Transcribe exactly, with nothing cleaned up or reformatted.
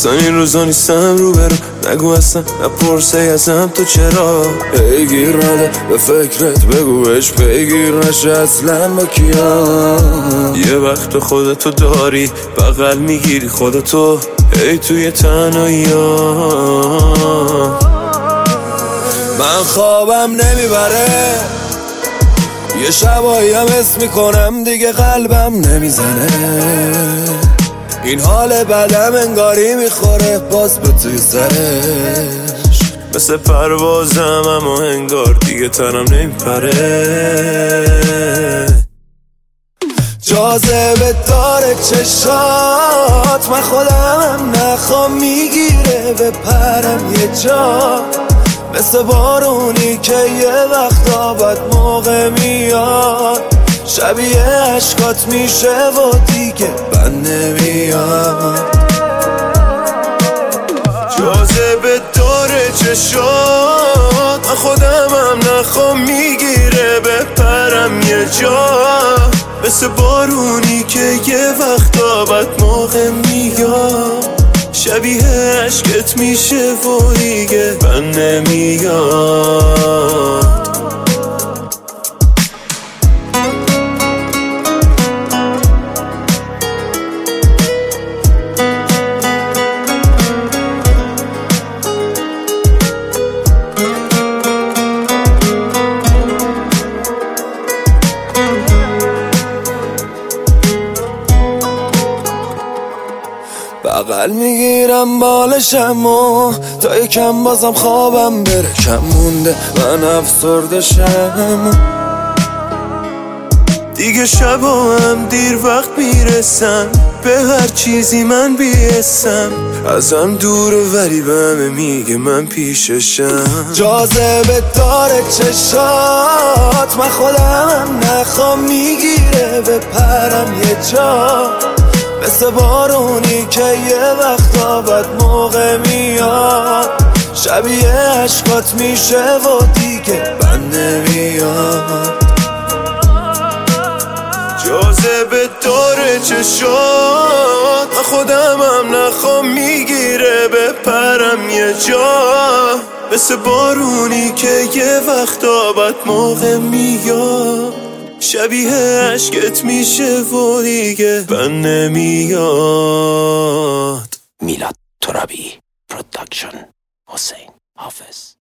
اصلا این روزا نیستم رو برم، نگو اصلا نپرسه ازم تو چرا پیگیر نده به فکرت، بگوش پیگیر نشه اصلا با کیا. یه وقت خودتو داری بغل میگیری خودتو ای توی تنهایی ها. من خوابم نمیبره، یه شبایی هم حس میکنم دیگه قلبم نمیزنه. این حال بدم انگاری میخوره باز به توی سرش، مثل پروازم اما انگار دیگه تنم نمیپره. جاذبه داره چشات، من خودم نخوام میگیره به پرم یه جا، مثل بارونی که یه وقتا بد موقع میاد، شبیه عشقات میشه و دیگه بند نمیاد. جاذبه داره چشات، من خودم هم نخوام میگیره به پرم یه جا، مثل بارونی که یه وقتا بد موقع میاد، شبیه عشقت میشه و دیگه بند نمیاد. بغل میگیرم بالشم و تا یکم بازم خوابم بره کم مونده، من افسرده شم دیگه. شبا هم دیر وقت میرسم به هر چیزی من بیستم، ازم دوره ولی به همه میگه من پیششم. جاذبه داره چشات، من خودم نخوام میگیره به پرم یه جا، مثل بارونی که یه وقتا بد موقع میاد، شبیه عشقات میشه و دیگه بند نمیاد. جاذبه داره چشات، من خودم هم نخوام میگیره به پرم یه جا، مثل بارونی که یه وقتا بد موقع میاد، شبیه عشقت میشه و دیگه بند نمیاد. میلاد ترابی پروداکشن، حسین حافظ.